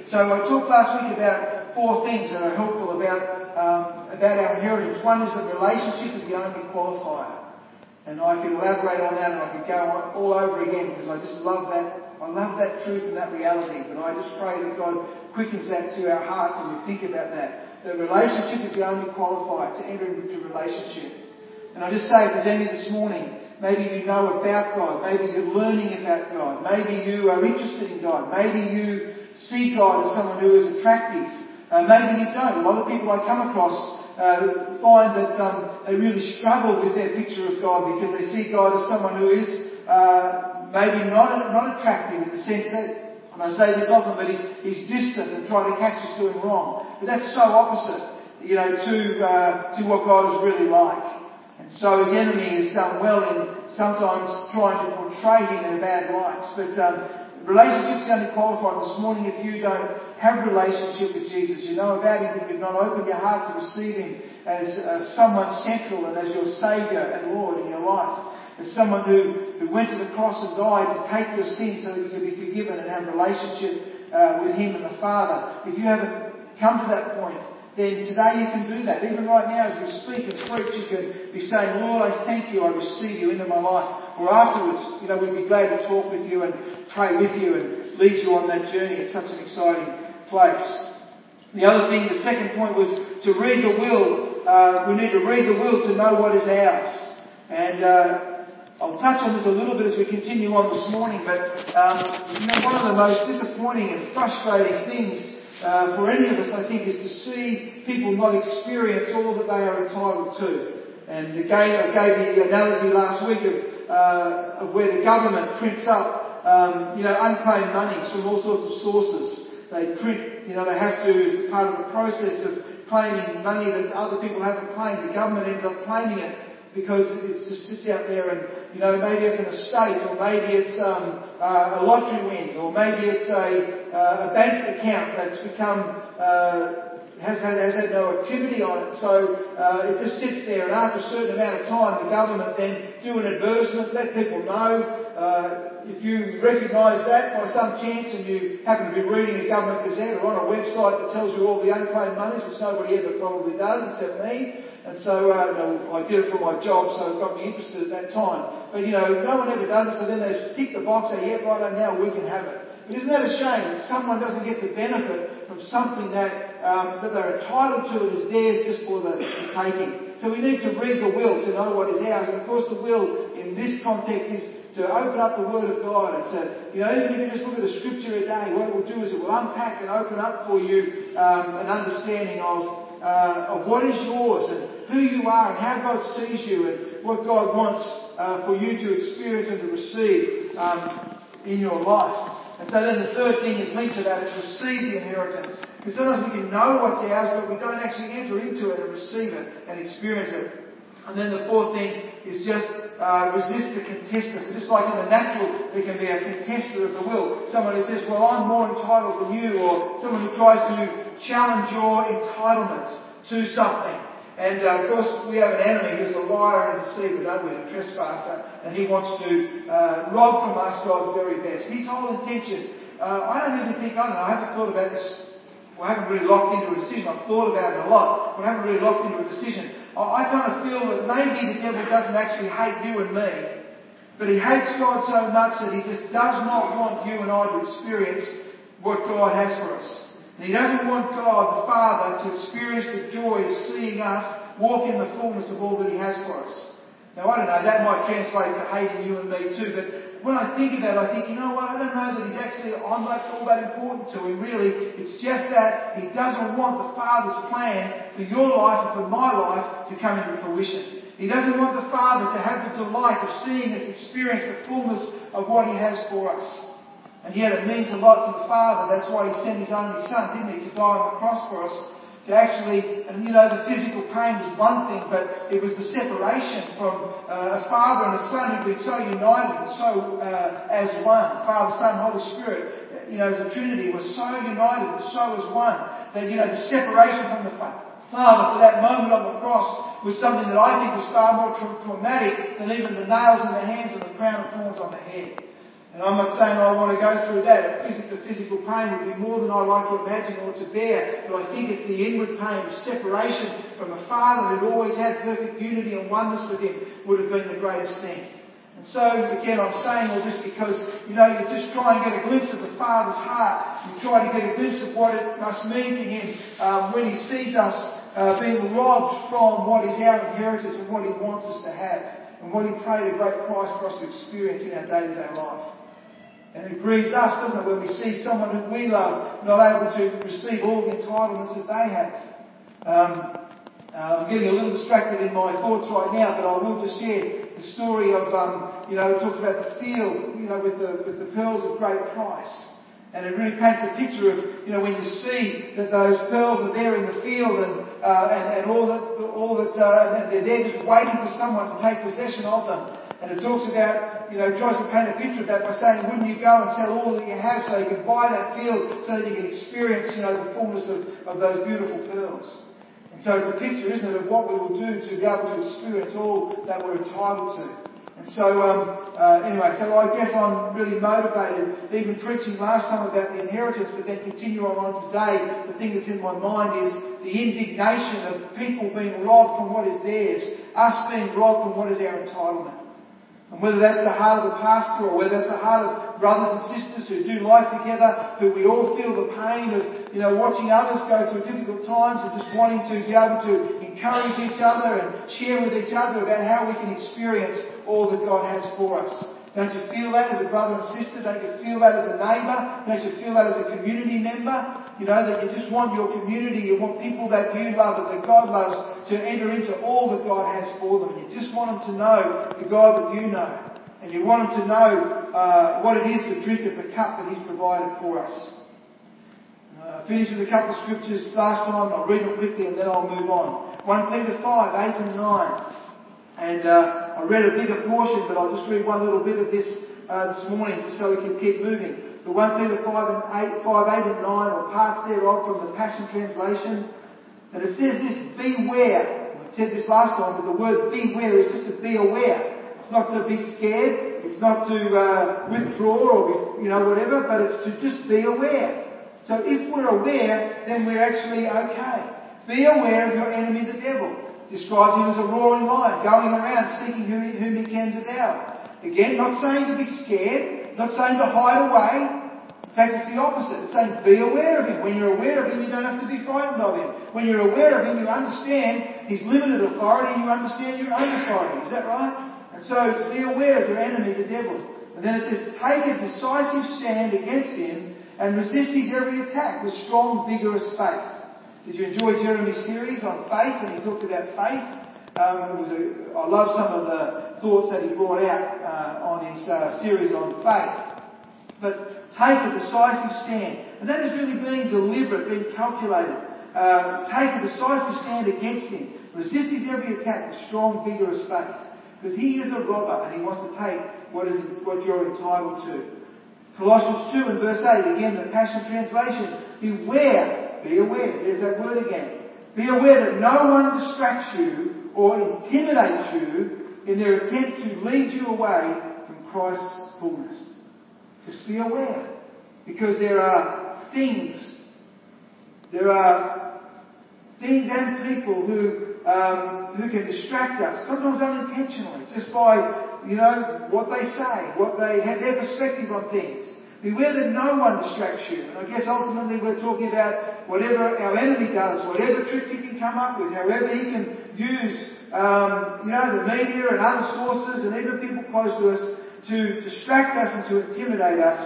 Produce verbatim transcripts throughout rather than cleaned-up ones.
So I talked last week about four things that are helpful about um, about our inheritance. One is that relationship is the only qualifier. And I could elaborate on that and I could go on all over again because I just love that. I love that truth and that reality. But I just pray that God quickens that to our hearts and we think about that. That relationship is the only qualifier to enter into relationship. And I just say, if there's any this morning, maybe you know about God, maybe you're learning about God, maybe you are interested in God, maybe you see God as someone who is attractive, uh, maybe you don't. A lot of people I come across Uh, find that um, they really struggle with their picture of God because they see God as someone who is uh, maybe not not attractive in the sense that, and I say this often, but he's, he's distant and trying to catch us doing wrong. But that's so opposite, you know, to uh, to what God is really like. And so his enemy has done well in sometimes trying to portray him in a bad light. But um, relationship's only qualified. This morning, if you don't have a relationship with Jesus, you know about him, but you've not opened your heart to receive him as uh, someone central and as your Saviour and Lord in your life, as someone who, who went to the cross and died to take your sin so that you could be forgiven and have a relationship uh, with him and the Father. If you haven't come to that point, then today you can do that. Even right now as we speak and preach, you can be saying, Lord, I thank you, I receive you into my life. Or afterwards, you know, we'd be glad to talk with you and pray with you and lead you on that journey. It's such an exciting place. The other thing, the second point was to read the will. Uh, we need to read the will to know what is ours. And uh, I'll touch on this a little bit as we continue on this morning, but um, you know, one of the most disappointing and frustrating things Uh, for any of us, I think, is to see people not experience all that they are entitled to. And again, I gave the analogy last week of, uh, of where the government prints up, um, you know, unclaimed monies from all sorts of sources. They print, you know, they have to, as part of the process of claiming money that other people haven't claimed. The government ends up claiming it because it just sits out there and, you know, maybe it's an estate, or maybe it's um, uh, a lottery win, or maybe it's a, uh, a bank account that's become, uh, has, had, has had no activity on it. So uh, it just sits there, and after a certain amount of time, the government then do an advertisement, let people know. Uh, if you recognise that by some chance and you happen to be reading a government gazette or on a website that tells you all the unclaimed monies, which nobody ever probably does except me, and so uh, you know, I did it for my job, so it got me interested at that time. But you know, no one ever does it, so then they tick the box, say, yeah, right, now we can have it. But isn't that a shame that someone doesn't get the benefit from something that um, that they're entitled to and is theirs just for the, the taking? So we need to read the will to know what is ours. And of course the will in this context is to open up the Word of God and to, you know, even if you just look at a scripture a day, what it will do is it will unpack and open up for you um, an understanding of uh, of what is yours and who you are and how God sees you and what God wants uh, for you to experience and to receive um, in your life. And so then the third thing is linked to that, is receive the inheritance. Because sometimes we can know what's ours, but we don't actually enter into it and receive it and experience it. And then the fourth thing is just uh, resist the contestants. So just like in the natural, there can be a contester of the will. Someone who says, well, I'm more entitled than you, or someone who tries to challenge your entitlement to something. And uh, of course, we have an enemy who's a liar and a deceiver, don't we? A trespasser. And he wants to uh, rob from us God's very best. His whole intention, uh, I don't even think, I don't know, I haven't thought about this, well, I haven't really locked into a decision. I've thought about it a lot, but I haven't really locked into a decision. I, I kind of feel that maybe the devil doesn't actually hate you and me, but he hates God so much that he just does not want you and I to experience what God has for us. And he doesn't want God, the Father, to experience the joy of seeing us walk in the fullness of all that he has for us. Now, I don't know, that might translate to hating you and me too, but when I think of that, I think, you know what, I don't know that he's actually all that, all that important to him, really. It's just that he doesn't want the Father's plan for your life and for my life to come into fruition. He doesn't want the Father to have the delight of seeing us experience the fullness of what he has for us. And yet it means a lot to the Father. That's why he sent his only Son, didn't he, to die on the cross for us. To actually, and you know, the physical pain was one thing, but it was the separation from uh, a father and a son who'd been so united and so uh, as one. Father, Son, Holy Spirit, you know, as a Trinity, was so united and so as one. That, you know, the separation from the Father for that moment on the cross was something that I think was far more tra- traumatic than even the nails in the hands and the crown of thorns on the head. And And I'm not saying I want to go through that. The physical pain would be more than I like to imagine or to bear, but I think it's the inward pain of separation from a Father who'd always had perfect unity and oneness with Him would have been the greatest thing. And so, again, I'm saying all this because, you know, you just try and get a glimpse of the Father's heart. You try to get a glimpse of what it must mean to Him um, when He sees us uh, being robbed from what is our inheritance and what He wants us to have, and what He paid a great price for us to experience in our day-to-day life. And it grieves us, doesn't it, when we see someone who we love not able to receive all the entitlements that they have. Um, uh, I'm getting a little distracted in my thoughts right now, but I will just share the story of, um, you know, it talks about the field, you know, with the, with the pearls of great price. And it really paints a picture of, you know, when you see that those pearls are there in the field and, uh, and, and all that, all that, uh, they're there just waiting for someone to take possession of them. And it talks about, you know, it tries to paint a picture of that by saying, wouldn't you go and sell all that you have so you can buy that field so that you can experience, you know, the fullness of, of those beautiful pearls. And so it's a picture, isn't it, of what we will do to be able to experience all that we're entitled to. And so, um, uh, anyway, so I guess I'm really motivated, even preaching last time about the inheritance, but then continue on today. The thing that's in my mind is the indignation of people being robbed from what is theirs, us being robbed from what is our entitlement. And whether that's the heart of the pastor or whether that's the heart of brothers and sisters who do life together, who we all feel the pain of, you know, watching others go through difficult times and just wanting to be able to encourage each other and share with each other about how we can experience all that God has for us. Don't you feel that as a brother and sister? Don't you feel that as a neighbour? Don't you feel that as a community member? You know, that you just want your community, you want people that you love, that God loves, to enter into all that God has for them. You just want them to know the God that you know. And you want them to know uh, what it is to drink of the cup that He's provided for us. Uh, I finished with a couple of scriptures last time. I'll read them quickly and then I'll move on. First Peter five, eight and nine. And uh, I read a bigger portion, but I'll just read one little bit of this uh, this morning just so we can keep moving. The First Peter five, and eight, five, eight and nine, or parts thereof from the Passion Translation. And it says this, beware. I said this last time, but the word beware is just to be aware. It's not to be scared. It's not to uh, withdraw or, be, you know, whatever, but it's to just be aware. So if we're aware, then we're actually okay. Be aware of your enemy, the devil. Describes him as a roaring lion, going around seeking whom he, whom he can devour. Again, not saying to be scared, not saying to hide away. In fact, it's the opposite. It's saying be aware of him. When you're aware of him, you don't have to be frightened of him. When you're aware of him, you understand his limited authority and you understand your own authority. Is that right? And so be aware of your enemy, the devil. And then it says, take a decisive stand against him and resist his every attack with strong, vigorous faith. Did you enjoy Jeremy's series on faith when he talked about faith? Um, it was a, I love some of the thoughts that he brought out uh, on his uh, series on faith. But take a decisive stand. And that is really being deliberate, being calculated. Uh, take a decisive stand against him. Resist his every attack with strong, vigorous faith. Because he is a robber and he wants to take what is what you're entitled to. Colossians two and verse eight, again the Passion Translation. Beware. Be aware. There's that word again. Be aware that no one distracts you or intimidates you in their attempt to lead you away from Christ's fullness. Just be aware. Because there are things, there are things and people who, um, who can distract us, sometimes unintentionally, just by, you know, what they say, what they have, their perspective on things. Beware that no one distracts you. And I guess ultimately we're talking about whatever our enemy does, whatever tricks he can come up with, however he can use, um, you know, the media and other sources and even people close to us to distract us and to intimidate us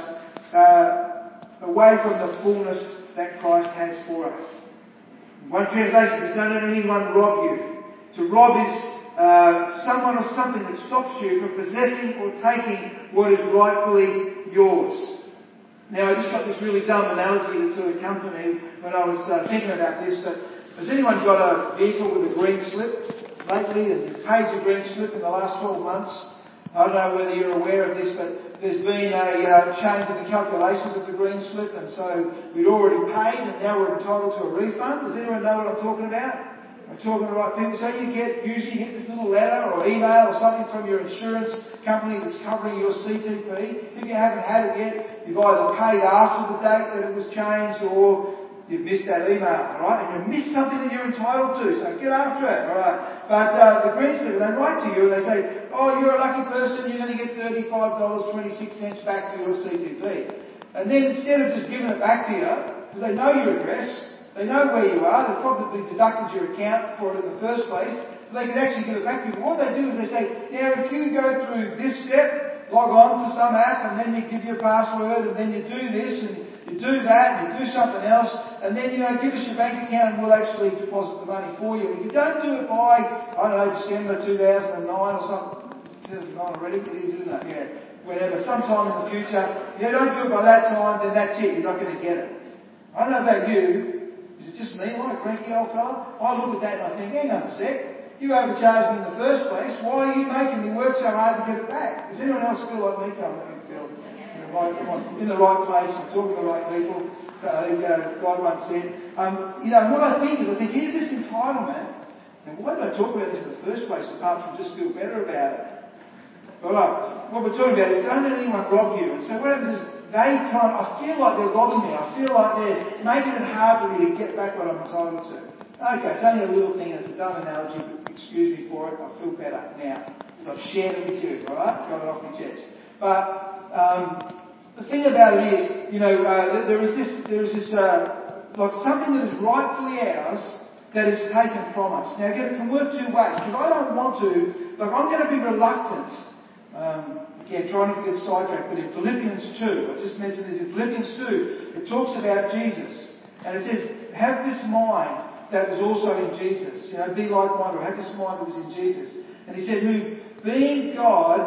uh, away from the fullness that Christ has for us. One translation says, don't let anyone rob you. To rob is uh, someone or something that stops you from possessing or taking what is rightfully yours. Now, I just got this really dumb analogy that sort of came to me when I was uh, thinking about this. But has anyone got a vehicle with a green slip lately and you've paid your green slip in the last twelve months? I don't know whether you're aware of this, but there's been a uh, change in the calculations of the green slip, and so we'd already paid and now we're entitled to a refund. Does anyone know what I'm talking about? I'm talking to the right people. So you get, usually you get this little letter or email or something from your insurance company that's covering your C T P. If you haven't had it yet, you've either paid after the date that it was changed or you've missed that email, alright? And you've missed something that you're entitled to, so get after it, alright? But uh, the Green Slipper, they write to you and they say, oh, you're a lucky person, you're going to get thirty-five dollars and twenty-six cents back for your C T P. And then instead of just giving it back to you, because they know your address, they know where you are, they've probably deducted your account for it in the first place, so they can actually give it back to you. But what they do is they say, now if you go through this step, log on to some app and then you give your password and then you do this and you do that and you do something else and then, you know, give us your bank account and we'll actually deposit the money for you. If you don't do it by, I don't know, December two thousand nine or something, two thousand nine already, it is, isn't it? Yeah. Whenever, sometime in the future, if you don't do it by that time, then that's it, you're not going to get it. I don't know about you. Is it just me, like a cranky old fella? I look at that and I think, hang on a sec, you overcharged me in the first place, why are you making me work so hard to get it back? Does anyone else feel like me? Come on, feel in the right, in the right place, I'm talking to the right people. So I think uh, God once said, um, you know, what I think is, I think, here's this entitlement, and why did I talk about this in the first place apart from just feel better about it? Alright, what we're talking about is don't let anyone rob you. And so what happens is, they kind of, I feel like they're robbing me. I feel like they're making it hard for me to get back what I'm entitled to. Okay, it's only a little thing, it's a dumb analogy, but excuse me for it, I feel better now. Because I've shared it with you, alright? Got it off my chest. But, um, the thing about it is, you know, uh, there is this, there is this, uh, like something that is rightfully ours that is taken from us. Now again, it can work two ways, because I don't want to, like I'm going to be reluctant, um, Yeah, trying to get sidetracked, but in Philippians two, I just mentioned this, in Philippians two, it talks about Jesus. And it says, have this mind that was also in Jesus. You know, be like-minded, or have this mind that was in Jesus. And he said, who, being God,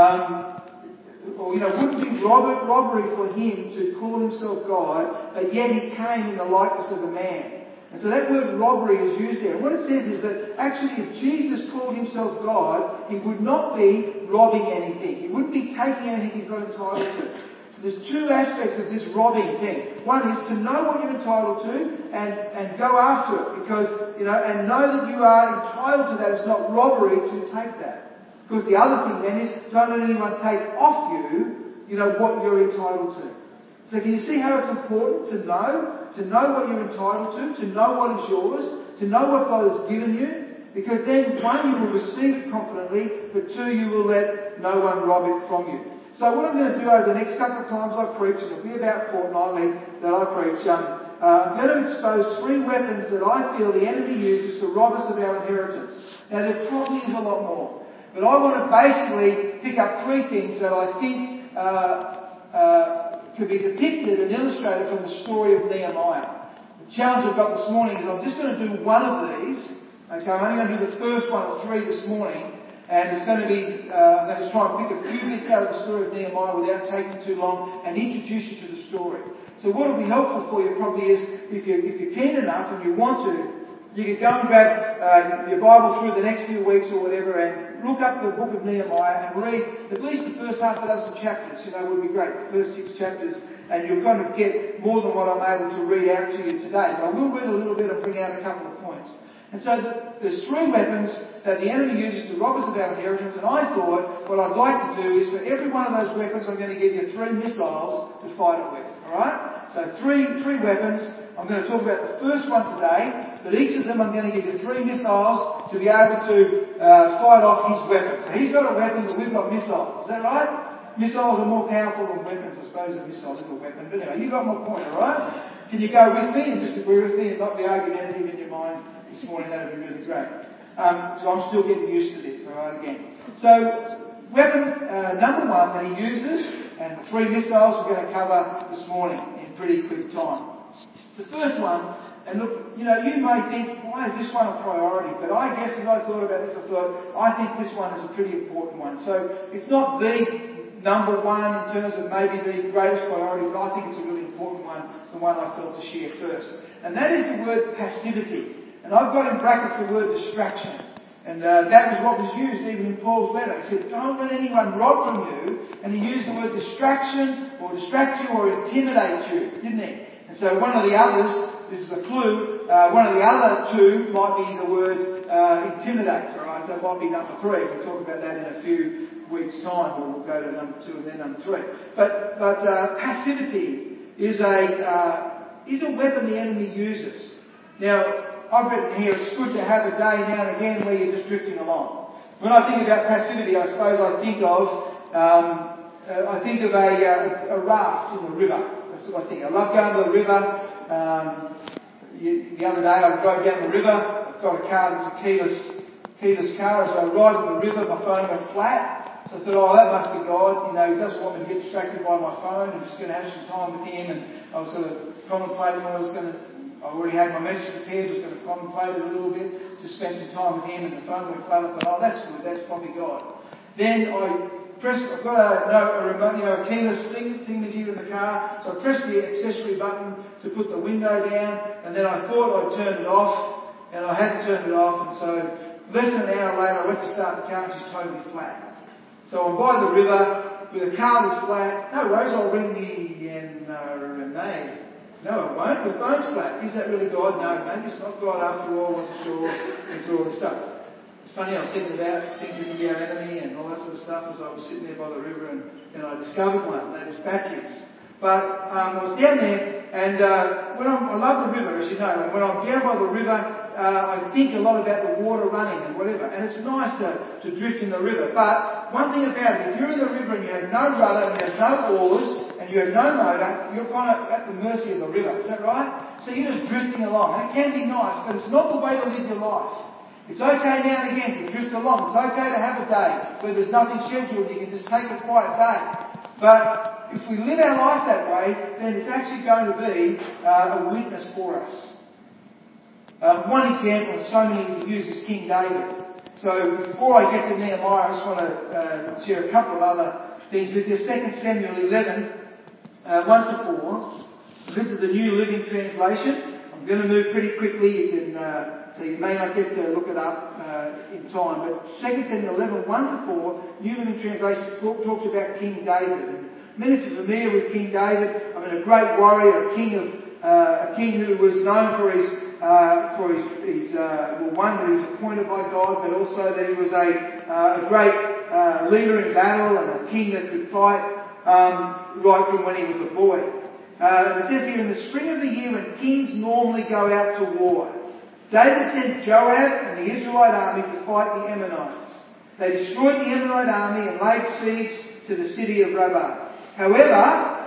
um, or, you know, wouldn't be rob- robbery for him to call himself God, but yet he came in the likeness of a man. And so that word robbery is used there. And what it says is that actually if Jesus called himself God, he would not be robbing anything. He wouldn't be taking anything he's not entitled to. So there's two aspects of this robbing thing. One is to know what you're entitled to and, and go after it. Because, you know, and know that you are entitled to that. It's not robbery to take that. Because the other thing then is don't let anyone take off you, you know, what you're entitled to. So can you see how it's important to know? To know what you're entitled to, to know what is yours, to know what God has given you, because then, one, you will receive it confidently, but two, you will let no one rob it from you. So what I'm going to do over the next couple of times I preach, and it'll be about fortnightly that I preach, um, uh, I'm going to expose three weapons that I feel the enemy uses to rob us of our inheritance. Now there probably is a lot more, but I want to basically pick up three things that I think uh, uh, could be depicted and illustrated from the story of Nehemiah. The challenge we've got this morning is I'm just going to do one of these. Okay, I'm only going to do the first one of three this morning, and it's going to be, uh, I'm going to try and pick a few bits out of the story of Nehemiah without taking too long and introduce you to the story. So what will be helpful for you probably is, if you're, if you're keen enough and you want to, you could go and grab uh, your Bible through the next few weeks or whatever and look up the book of Nehemiah and read at least the first half a dozen chapters. You know, would be great, the first six chapters, and you'll kind of get more than what I'm able to read out to you today. But I will read a little bit and bring out a couple of points. And so there's three weapons that the enemy uses to rob us of our inheritance, and I thought what I'd like to do is for every one of those weapons I'm going to give you three missiles to fight it with. Alright? So three, three weapons. I'm going to talk about the first one today, but each of them I'm going to give you three missiles to be able to uh, fight off his weapon. So he's got a weapon, but we've got missiles. Is that right? Missiles are more powerful than weapons. I suppose a missile is a weapon. But anyway, you got my point, alright? Can you go with me and just agree with me and not be argumentative in your mind this morning? That would be really great. Um, so I'm still getting used to this, alright, again. So, weapon uh, number one that he uses, and the three missiles we're going to cover this morning in pretty quick time. The first one, and look, you know, you may think, why is this one a priority? But I guess as I thought about this, I thought, I think this one is a pretty important one. So it's not the number one in terms of maybe the greatest priority, but I think it's a really important one, the one I felt to share first. And that is the word passivity. And I've got in brackets the word distraction. And uh, that was what was used even in Paul's letter. He said, don't let anyone rob from you. And he used the word distraction, or distract you, or intimidate you, didn't he? And so one of the others this is a clue. Uh, one of the other two might be the word uh, intimidate, alright? So it might be number three. We'll talk about that in a few weeks' time, where we'll go to number two and then number three. But but uh, passivity is a uh, is a weapon the enemy uses. Now, I've written here, it's good to have a day now and again where you're just drifting along. When I think about passivity, I suppose I think of um, uh, I think of a, uh, a raft in the river. That's what I think. I love going to the river. Um, you, the other day I drove down the river. I've got a car that's a keyless, keyless car. So I ride in the river, my phone went flat. So I thought, oh, that must be God. You know, He doesn't want me to get distracted by my phone. I'm just going to have some time with Him. And I was sort of contemplating what I was going to, I already had my message prepared. I was going to contemplate it a little bit, to spend some time with Him. And the phone went flat. I thought, oh, that's good. That's probably God. Then I pressed, I've got a, no, a remote, you know, a keyless thing, thing with you in the car. So I pressed the accessory button to put the window down, and then I thought I'd turned it off, and I hadn't turned it off, and so less than an hour later I went to start the car and she's totally flat. So I'm by the river with a car that's flat. No worries, I'll ring the N R M A. No, I won't. The phone's flat. Is that really God? No, maybe it's not God after all. I wasn't sure into all this stuff. It's funny, I was thinking about things that can be our enemy and all that sort of stuff as I was sitting there by the river, and then I discovered one. That is batteries. But um, I was down there, and uh, when I'm, I love the river, as you know, and when I'm down by the river, uh, I think a lot about the water running and whatever. And it's nice to, to drift in the river. But one thing about it, if you're in the river and you have no rudder and you have no oars and you have no motor, you're kind of at the mercy of the river. Is that right? So you're just drifting along. And it can be nice, but it's not the way to live your life. It's okay now and again to drift along. It's okay to have a day where there's nothing scheduled. You can just take a quiet day. But if we live our life that way, then it's actually going to be uh, a weakness for us. Um, one example, and so many we've used, is King David. So before I get to Nehemiah, I just want to uh, share a couple of other things with you. Second Samuel eleven, uh, one to four. This is the New Living Translation. I'm going to move pretty quickly. You can... Uh, So you may not get to look it up uh, in time, but Second Samuel eleven, one to four, New Living Translation talk, talks about King David. And many of you are familiar with King David. I mean, a great warrior, a king of uh, a king who was known for his uh, for his, his uh, well, one, that he was appointed by God, but also that he was a uh, a great uh, leader in battle and a king that could fight um, right from when he was a boy. Uh, it says here, in the spring of the year when kings normally go out to war, David sent Joab and the Israelite army to fight the Ammonites. They destroyed the Ammonite army and laid siege to the city of Rabbah. However,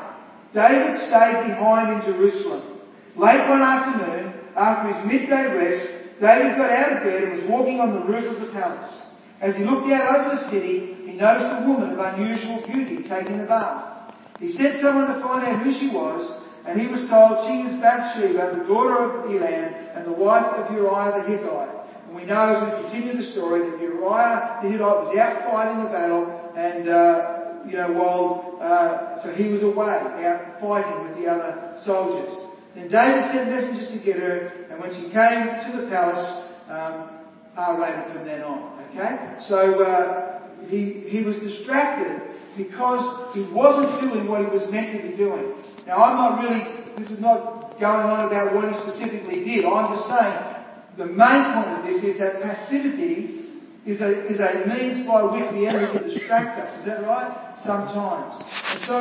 David stayed behind in Jerusalem. Late one afternoon, after his midday rest, David got out of bed and was walking on the roof of the palace. As he looked out over the city, he noticed a woman of unusual beauty taking a bath. He sent someone to find out who she was, and he was told she was Bathsheba, the daughter of Elam, and the wife of Uriah the Hittite. And we know, as we continue the story, that Uriah the Hittite was out fighting the battle, and, uh, you know, while, uh, so he was away, out fighting with the other soldiers. Then David sent messengers to get her, and when she came to the palace, um, R-rated from then on. Okay? So, uh, he, he was distracted because he wasn't doing what he was meant to be doing. Now, I'm not really, this is not going on about what he specifically did. I'm just saying the main point of this is that passivity is a, is a means by which the enemy can distract us. Is that right? Sometimes. And so,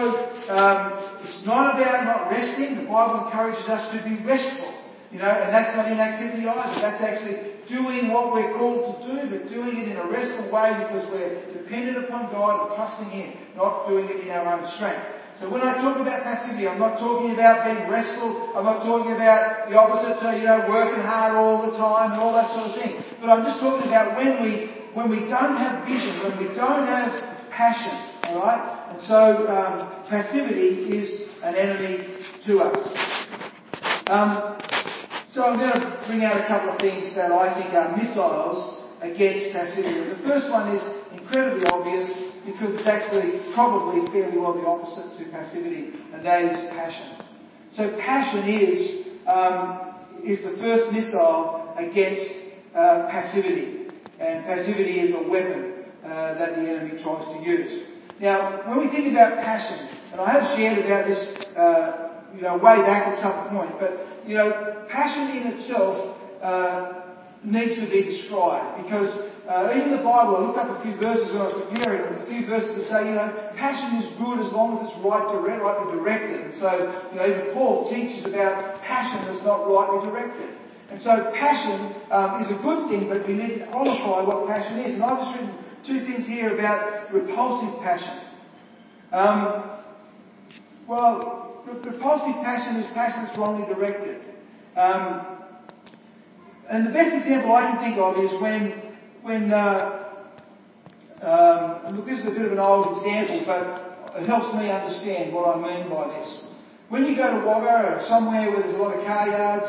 um, it's not about not resting. The Bible encourages us to be restful. You know, and that's not inactivity either. That's actually doing what we're called to do, but doing it in a restful way because we're dependent upon God and trusting Him, not doing it in our own strength. So when I talk about passivity, I'm not talking about being restful. I'm not talking about the opposite, you know, working hard all the time and all that sort of thing. But I'm just talking about when we when we don't have vision, when we don't have passion. All right. And so um, passivity is an enemy to us. Um, so I'm going to bring out a couple of things that I think are missiles against passivity. The first one is incredibly obvious, because it's actually probably fairly well the opposite to passivity, and that is passion. So passion is um, is the first missile against uh, passivity, and passivity is a weapon uh, that the enemy tries to use. Now, when we think about passion, and I have shared about this, uh, you know, way back at some point, but you know, passion in itself uh, needs to be described, because uh, even the Bible, I looked up a few verses when I was preparing, and a few verses that say, you know, passion is good as long as it's right direct, rightly directed. And so, you know, even Paul teaches about passion that's not rightly directed. And so passion um, is a good thing, but we need to qualify what passion is. And I've just written two things here about repulsive passion. Um, well, repulsive passion is passion that's wrongly directed. Um, and the best example I can think of is when When, uh, um, and look, this is a bit of an old example, but it helps me understand what I mean by this. When you go to Wagga or somewhere where there's a lot of car yards,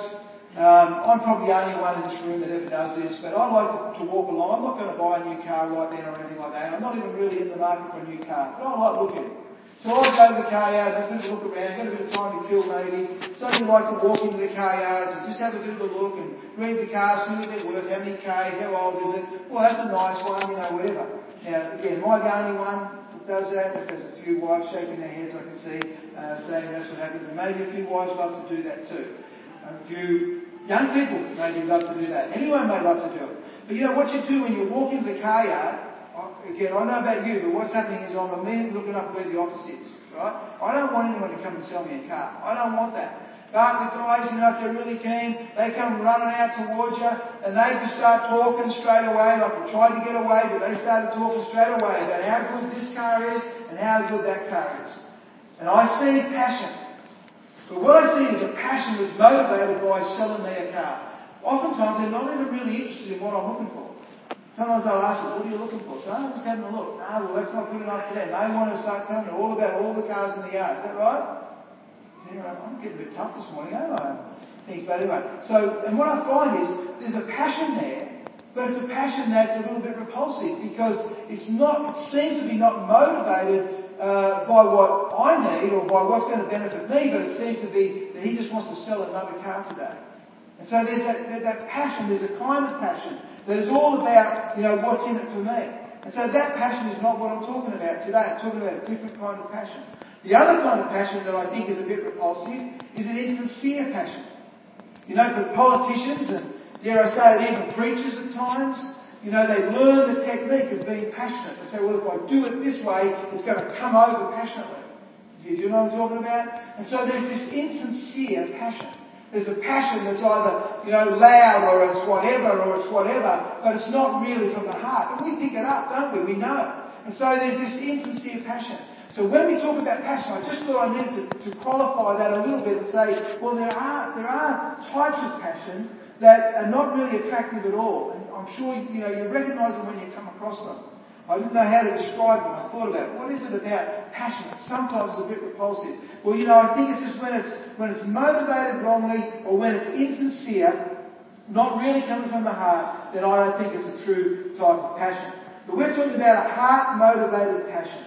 um, I'm probably the only one in this room that ever does this, but I like to, to walk along. I'm not going to buy a new car right then or anything like that. I'm not even really in the market for a new car, but I like looking. So I go to the car yard, have a bit of a look around, get a bit of time to kill maybe. So I like to walk into the car yards and just have a bit of a look and read the cars, see what they're worth, how many Ks, how old is it. Well, that's a nice one, you know, whatever. Now, again, am I the only one that does that? If there's a few wives shaking their heads, I can see, uh, saying that's what happens. And maybe a few wives love to do that too. A few young people maybe love to do that. Anyone may love to do it. But you know, what you do when you walk into the car yard, again, I know about you, but what's happening is I'm immediately looking up where the office is, right? I don't want anyone to come and sell me a car. I don't want that. But the guys, you know, if they're really keen, they come running out towards you, and they just start talking straight away, like they tried to get away, but they started talking straight away about how good this car is and how good that car is. And I see passion. But what I see is a passion that's motivated by selling me a car. Oftentimes, they're not even really interested in what I'm looking for. Sometimes they'll ask us, what are you looking for? So I'm just having a look. No, well, that's not good enough for them. They want to start telling me all about all the cars in the yard. Is that right? So, you know, I'm getting a bit tough this morning, aren't I? Think, but anyway. So, and what I find is, there's a passion there, but it's a passion that's a little bit repulsive, because it's not, it seems to be not motivated uh, by what I need or by what's going to benefit me, but it seems to be that he just wants to sell another car today. And so there's that, that, that passion, there's a kind of passion that is all about, you know, what's in it for me. And so that passion is not what I'm talking about today. I'm talking about a different kind of passion. The other kind of passion that I think is a bit repulsive is an insincere passion. You know, for politicians and, dare I say it, even preachers at times, you know, they learn the technique of being passionate. They say, well, if I do it this way, it's going to come over passionately. Do you, do you know what I'm talking about? And so there's this insincere passion. There's a passion that's either, you know, loud or it's whatever or it's whatever, but it's not really from the heart. And we pick it up, don't we? We know. And so there's this insincere passion. So when we talk about passion, I just thought I needed to, to qualify that a little bit and say, well, there are there are types of passion that are not really attractive at all. And I'm sure, you know, you recognise them when you come across them. I didn't know how to describe them. I thought about it. What is it about passion? Sometimes it's a bit repulsive. Well, you know, I think it's just when it's when it's motivated wrongly or when it's insincere, not really coming from the heart, then I don't think it's a true type of passion. But we're talking about a heart-motivated passion.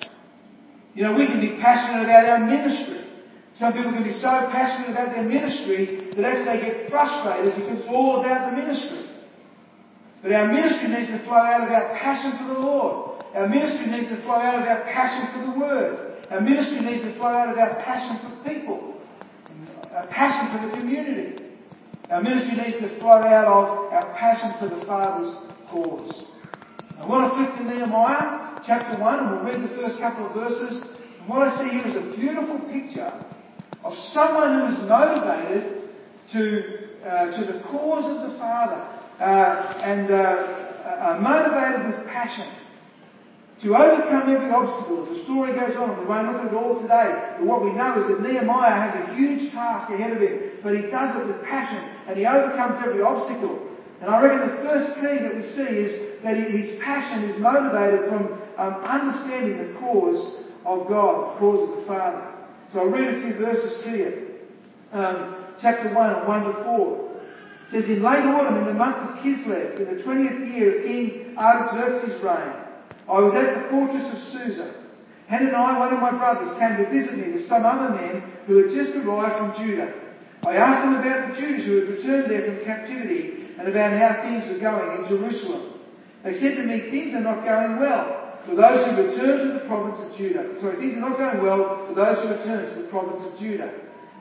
You know, we can be passionate about our ministry. Some people can be so passionate about their ministry that actually they get frustrated because it's all about the ministry. But our ministry needs to flow out of our passion for the Lord. Our ministry needs to flow out of our passion for the Word. Our ministry needs to flow out of our passion for people. Our passion for the community. Our ministry needs to flow out of our passion for the Father's cause. I want to flip to Nehemiah chapter one, and we'll read the first couple of verses. And what I see here is a beautiful picture of someone who is motivated to, uh, to the cause of the Father. Uh, and uh, uh, motivated with passion to overcome every obstacle. As the story goes on, we won't look at it all today, but what we know is that Nehemiah has a huge task ahead of him, but he does it with passion, and he overcomes every obstacle. And I reckon the first key that we see is that his passion is motivated from um, understanding the cause of God, the cause of the Father. So I'll read a few verses to you. Um, chapter one, one to four. It says, in late autumn, in the month of Kislev, in the twentieth year of King Artaxerxes' reign, I was at the fortress of Susa. Hananiah, one of my brothers, came to visit me with some other men who had just arrived from Judah. I asked them about the Jews who had returned there from captivity and about how things were going in Jerusalem. They said to me, things are not going well for those who return to the province of Judah. Sorry, things are not going well for those who return to the province of Judah.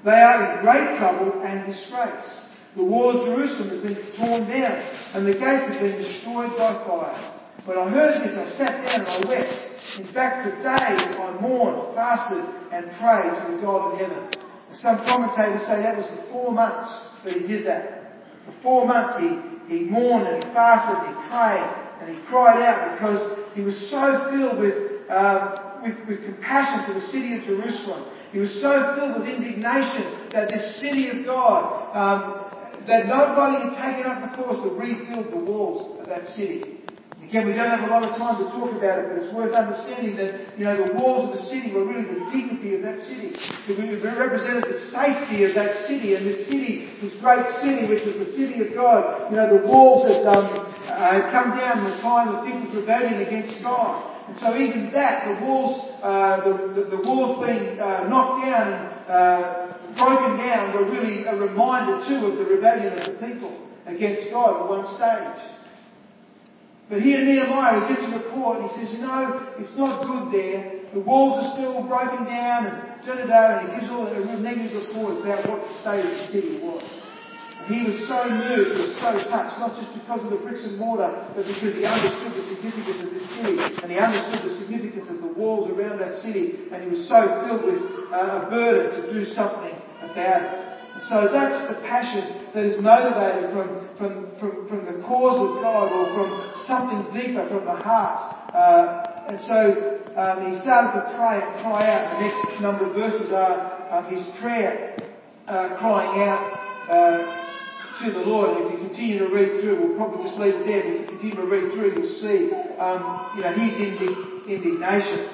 They are in great trouble and disgrace. The wall of Jerusalem has been torn down, and the gates have been destroyed by fire. When I heard this, I sat down and I wept. In fact, for days I mourned, fasted, and prayed to the God of heaven. And some commentators say that was the four months that he did that. For four months he, he mourned and he fasted and he prayed and he cried out because he was so filled with, um, with, with compassion for the city of Jerusalem. He was so filled with indignation that this city of God, um, that nobody had taken up the cause to rebuild the walls of that city. Again, we don't have a lot of time to talk about it, but it's worth understanding that, you know, the walls of the city were really the dignity of that city. It represented the safety of that city, and this city, this great city, which was the city of God, you know, the walls had, um, uh, had come down in the time of people's rebellion against God. And so even that, the walls, uh, the, the, the walls being uh, knocked down and uh, broken down were really a reminder too of the rebellion of the people against God at one stage. But here Nehemiah, he gets a report and he says, you know, it's not good there. The walls are still broken down and da-da-da, and he gives all a real negative report about what the state of the city was. And he was so moved, he was so touched, not just because of the bricks and mortar, but because he understood the significance of this city, and he understood the significance of the walls around that city, and he was so filled with uh, a burden to do something about it. So that's the passion that is motivated from, from, from, from the cause of God or from something deeper from the heart. Uh, and so um, he started to pray and cry out. The next number of verses are um, his prayer, uh, crying out uh, to the Lord. And if you continue to read through, we'll probably just leave it there, but if you continue to read through, you'll see um, you know, his indig- indignation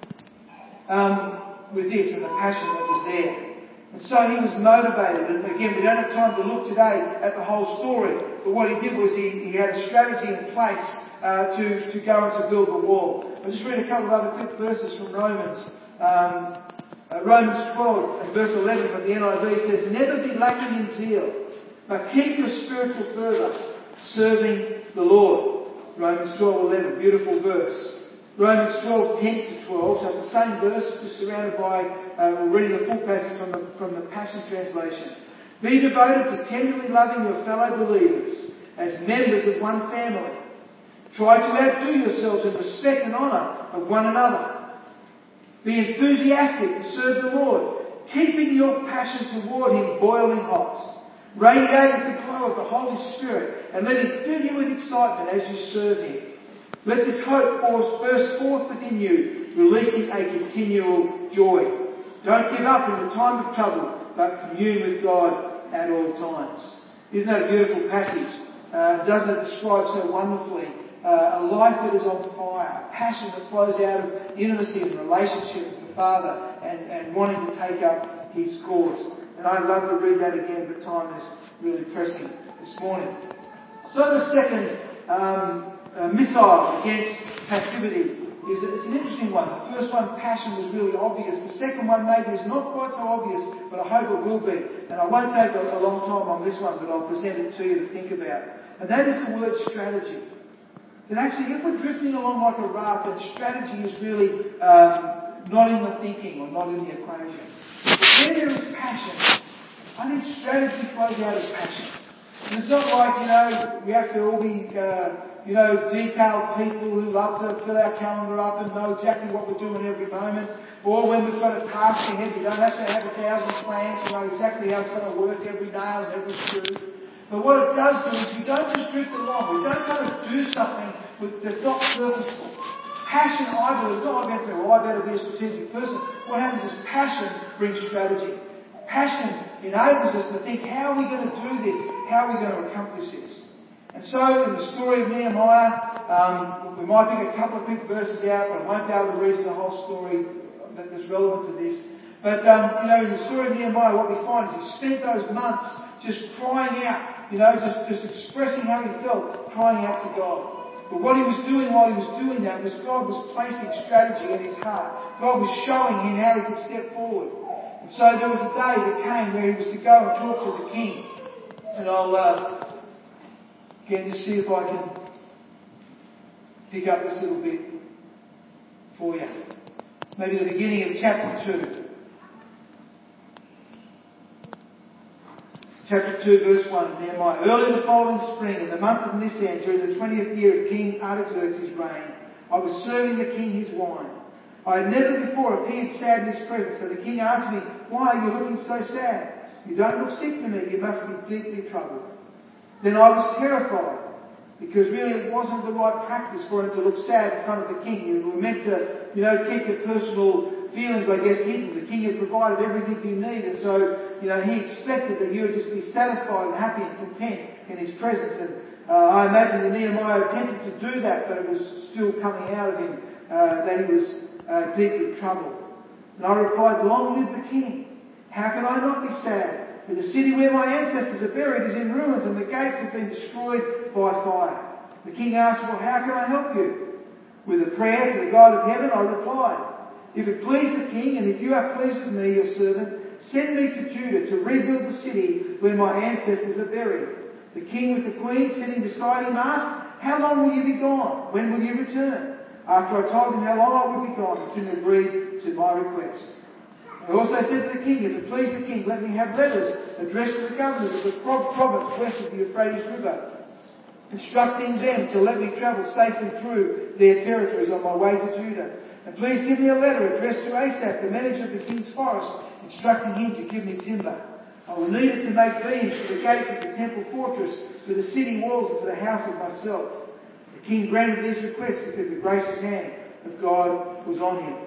um, with this and the passion that was there. And so he was motivated, and again, we don't have time to look today at the whole story, but what he did was he, he had a strategy in place uh, to, to go and to build the wall. I'll just read a couple of other quick verses from Romans. Um, uh, Romans twelve and verse eleven from the N I V says, never be lacking in zeal, but keep your spiritual fervour, serving the Lord. Romans twelve eleven, beautiful verse. Romans twelve ten to twelve, so it's the same verse, just surrounded by, uh, we're reading the full passage from the, from the Passion Translation. Be devoted to tenderly loving your fellow believers as members of one family. Try to outdo yourselves in respect and honour of one another. Be enthusiastic to serve the Lord, keeping your passion toward Him boiling hot. Radiate with the glow of the Holy Spirit and let Him fill you with excitement as you serve Him. Let this hope burst forth within you, releasing a continual joy. Don't give up in the time of trouble, but commune with God at all times. Isn't that a beautiful passage? Uh, doesn't it describe so wonderfully uh, a life that is on fire, a passion that flows out of intimacy and relationship with the Father and, and wanting to take up His cause. And I'd love to read that again, but time is really pressing this morning. So the second um, Uh, missile against passivity is it's an interesting one. The first one, passion, was really obvious. The second one maybe is not quite so obvious, but I hope it will be. And I won't take a, a long time on this one, but I'll present it to you to think about. And that is the word strategy. That actually, if we're drifting along like a raft, then strategy is really um, not in the thinking or not in the equation. But where there is passion, I think strategy flows out of passion. And it's not like, you know, we have to all be Uh, you know, detailed people who love to fill our calendar up and know exactly what we're doing every moment. Or when we've got a task ahead, you don't have to have a thousand plans to know exactly how it's going to work every nail and every screw. But what it does do is we don't just drift along. We don't kind of do something that's not purposeful. Passion, I believe, it's not like I say, well, I better be a strategic person. What happens is passion brings strategy. Passion enables us to think, how are we going to do this? How are we going to accomplish this? And so, in the story of Nehemiah, um, we might pick a couple of quick verses out, but I won't be able to read the whole story that's relevant to this. But, um, you know, in the story of Nehemiah, what we find is he spent those months just crying out, you know, just, just expressing how he felt, crying out to God. But what he was doing while he was doing that was God was placing strategy in his heart. God was showing him how he could step forward. And so there was a day that came where he was to go and talk to the king. And I'll... Uh, Again, just see if I can pick up this little bit for you. Maybe the beginning of chapter two. chapter two, verse one of Nehemiah. Early in the following spring, in the month of Nisan, during the twentieth year of King Artaxerxes' reign, I was serving the king his wine. I had never before appeared sad in his presence, so the king asked me, "Why are you looking so sad? You don't look sick to me, you must be deeply troubled." Then I was terrified, because really it wasn't the right practice for him to look sad in front of the king. You were meant to, you know, keep your personal feelings, I guess, hidden. The king had provided everything you need, and so, you know, he expected that you would just be satisfied and happy and content in his presence. And uh, I imagine that Nehemiah attempted to do that, but it was still coming out of him uh, that he was uh, deeply troubled. And I replied, "Long live the king! How can I not be sad? For the city where my ancestors are buried is in ruins, and the gates have been destroyed by fire." The king asked, "Well, how can I help you?" With a prayer to the God of heaven, I replied, "If it please the king, and if you are pleased with me, your servant, send me to Judah to rebuild the city where my ancestors are buried." The king with the queen sitting beside him asked, "How long will you be gone? When will you return?" After I told him how long I would be gone, the king agreed to my request. I also said to the king, "If it please the king, let me have letters addressed to the governors of the province west of the Euphrates River, instructing them to let me travel safely through their territories on my way to Judah. And please give me a letter addressed to Asaph, the manager of the king's forest, instructing him to give me timber. I will need it to make beams for the gates of the temple fortress, for the city walls, and for the house of myself." The king granted these requests because the gracious hand of God was on him.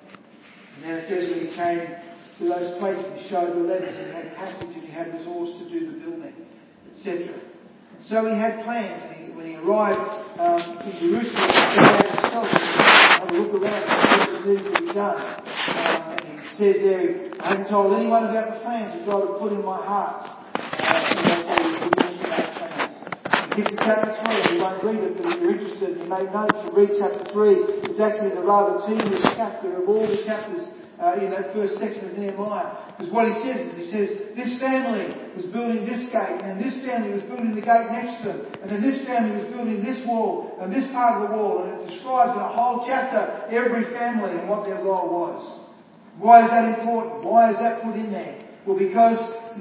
And then it says when he came to those places, he showed the letters, and he had passage, and he had resource to do the building, et cetera. And so he had plans, and he, when he arrived um, in Jerusalem, he had himself had a look around and see what needed to be done. Um, and he says there, "I haven't told anyone about the plans that God had put in my heart." Uh, and that's how he put into those plans. Get to chapter three, you won't read it, but if you're interested, you may know to read chapter three. It's actually the rather tedious chapter of all the chapters uh, in that first section of Nehemiah. Because what he says is, he says, this family was building this gate, and this family was building the gate next to them, and then this family was building this wall, and this part of the wall, and it describes in a whole chapter every family and what their role was. Why is that important? Why is that put in there? Well, because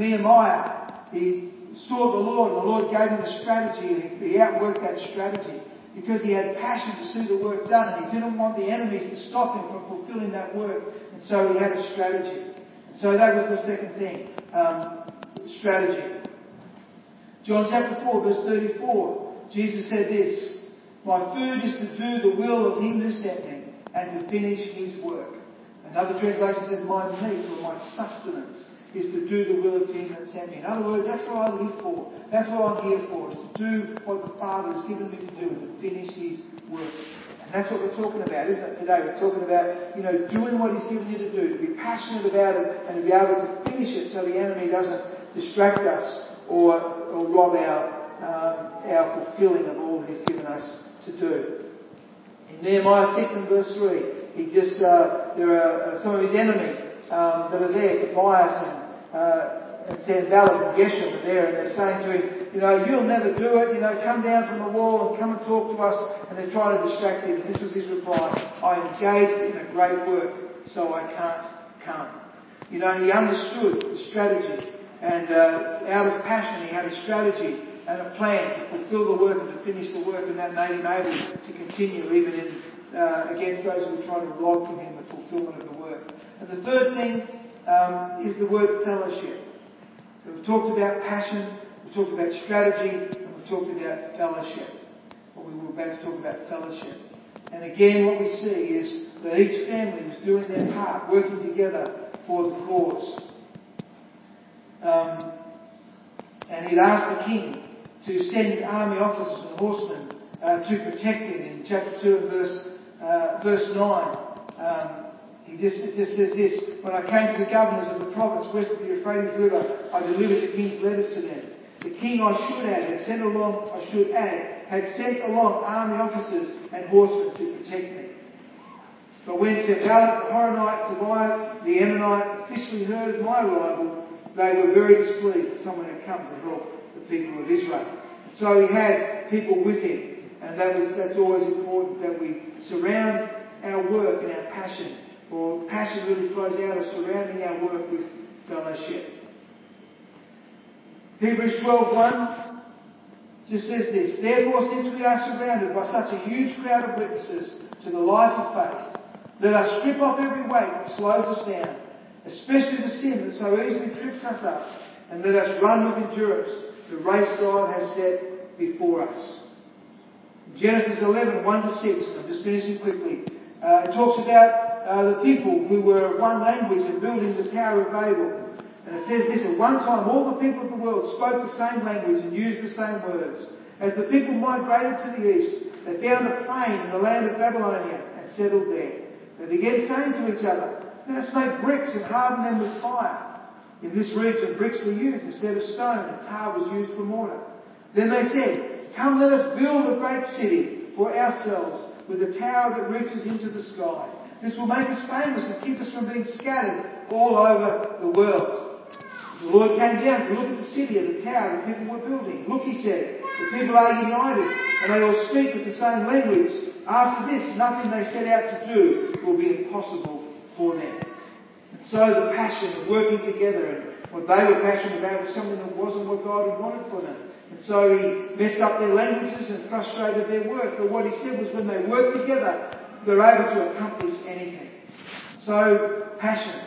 Nehemiah, he sought the Lord, and the Lord gave him a strategy, and he outworked that strategy because he had passion to see the work done, and he didn't want the enemies to stop him from fulfilling that work, and so he had a strategy. And so that was the second thing, um, strategy. John chapter four, verse thirty-four, Jesus said this, "My food is to do the will of him who sent me, and to finish his work." Another translation says, "My meat," or my sustenance, is to do the will of him that sent me. In other words, that's what I live for. That's what I'm here for, is to do what the Father has given me to do, and to finish his work. And that's what we're talking about, isn't it, today? We're talking about, you know, doing what he's given you to do, to be passionate about it, and to be able to finish it so the enemy doesn't distract us or, or rob our, um, our fulfilling of all he's given us to do. In Nehemiah six and verse three, he just, uh, there are uh, some of his enemies um, that are there, Tobias and Uh, and Sanballat and Geshem are there, and they're saying to him, "You know, you'll never do it, you know, come down from the wall and come and talk to us," and they're trying to distract him. And this was his reply, "I engaged in a great work, so I can't come." You know, he understood the strategy, and uh, out of passion he had a strategy and a plan to fulfill the work and to finish the work, and that made him able to continue even in, uh, against those who were trying to rob from him the fulfillment of the work. And the third thing Um, is the word fellowship. So we've talked about passion, we've talked about strategy, and we've talked about fellowship. Well, we were about to talk about fellowship. And again, what we see is that each family was doing their part, working together for the cause. Um, and he'd asked the king to send army officers and horsemen uh, to protect him. In chapter two and verse, uh, verse nine, um, He just, it just says this, "When I came to the governors of the province west of the Euphrates River, I delivered the king's letters to them. The king I should add had sent along, I should add, had sent along army officers and horsemen to protect me. But when Sanballat, the Horonite, Tobiah, the Ammonite, officially heard of my arrival, they were very displeased that someone had come to help the people of Israel." And so he had people with him, and that was, that's always important, that we surround our work and our passion. Or passion really flows out of surrounding our work with fellowship. Hebrews twelve one just says this: Therefore, since we are surrounded by such a huge crowd of witnesses to the life of faith, let us strip off every weight that slows us down, especially the sin that so easily trips us up, and let us run with endurance the race God has set before us. Genesis eleven one to six, I'm just finishing quickly. Uh, it talks about uh, the people who were of one language and building the Tower of Babel. And it says this: at one time all the people of the world spoke the same language and used the same words. As the people migrated to the east, they found a plain in the land of Babylonia and settled there. They began saying to each other, let us make bricks and harden them with fire. In this region bricks were used instead of stone, and tar was used for mortar. Then they said, come, let us build a great city for ourselves with a tower that reaches into the sky. This will make us famous and keep us from being scattered all over the world. The Lord came down to look at the city and the tower the people were building. Look, he said, the people are united and they all speak with the same language. After this, nothing they set out to do will be impossible for them. And so the passion of working together, and what they were passionate about was something that wasn't what God had wanted for them. And so he messed up their languages and frustrated their work. But what he said was when they worked together, they're able to accomplish anything. So, passion,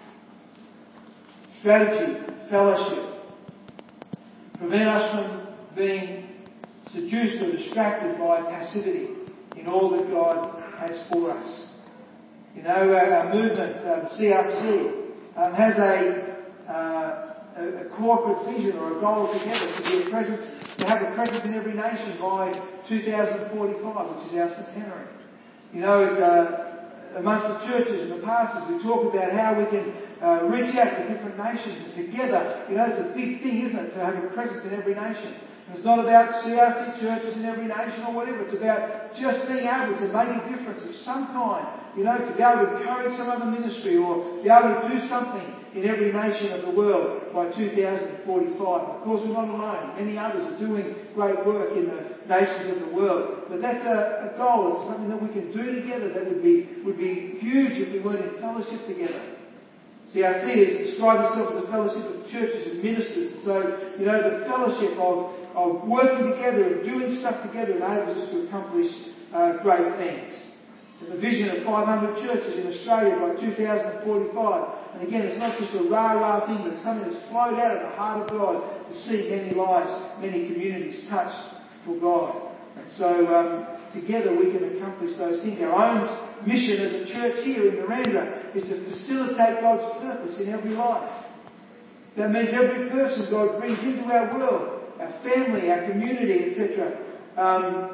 strategy, fellowship prevent us from being seduced or distracted by passivity in all that God has for us. You know, our, our movement, uh, the C R C, um, has a, uh, a, a corporate vision or a goal together to be a presence, to have a presence in every nation by two thousand forty-five, which is our centenary. You know, it, uh, amongst the churches and the pastors, we talk about how we can uh, reach out to different nations and together. You know, it's a big thing, isn't it, to have a presence in every nation. And it's not about C R C churches in every nation or whatever. It's about just being able to make a difference of some kind. You know, to be able to encourage some other ministry or be able to do something in every nation of the world by two thousand forty-five. Of course, we're not alone. Many others are doing great work in the nations of the world. But that's a, a goal. It's something that we can do together that would be would be huge if we weren't in fellowship together. C R C has described itself as a fellowship of churches and ministers. So, you know, the fellowship of, of working together and doing stuff together enables us to accomplish uh, great things. And the vision of five hundred churches in Australia by two thousand forty-five. And again, it's not just a rah-rah thing, but it's something that's flowed out of the heart of God to see many lives, many communities touched for God. And so um, together we can accomplish those things. Our own mission as a church here in Miranda is to facilitate God's purpose in every life. That means every person God brings into our world, our family, our community, et cetera. Um,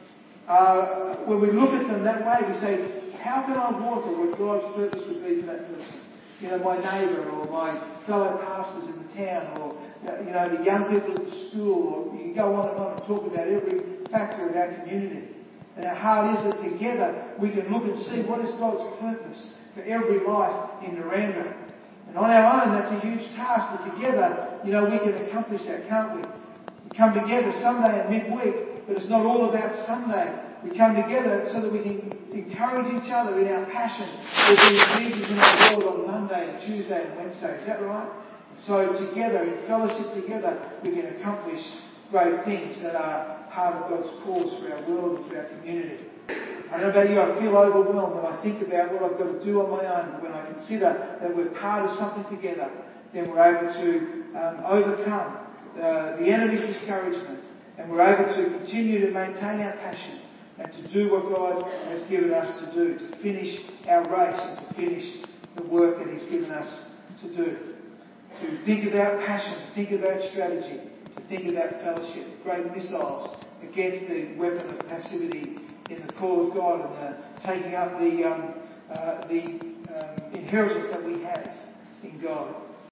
uh, when we look at them that way, we say, how can I water what God's purpose would be for that person? You know, my neighbour or my fellow pastors in the town, or, you know, the young people at the school, or you can go on and on and talk about every factor of our community. And our heart is that together we can look and see what is God's purpose for every life in Narangba. And on our own, that's a huge task, but together, you know, we can accomplish that, can't we? We come together Sunday and midweek, but it's not all about Sunday. We come together so that we can encourage each other in our passion for being Jesus in our world on Monday and Tuesday and Wednesday. Is that right? So together, in fellowship together, we can accomplish great things that are part of God's cause for our world and for our community. I don't know about you, I feel overwhelmed when I think about what I've got to do on my own, but when I consider that we're part of something together, then we're able to um, overcome uh, the enemy's discouragement, and we're able to continue to maintain our passion and to do what God has given us to do, to finish our race and to finish the work that He's given us to do. To think about passion, to think about strategy, to think about fellowship, great missiles against the weapon of passivity in the call of God and the taking up the um, uh, the um, inheritance that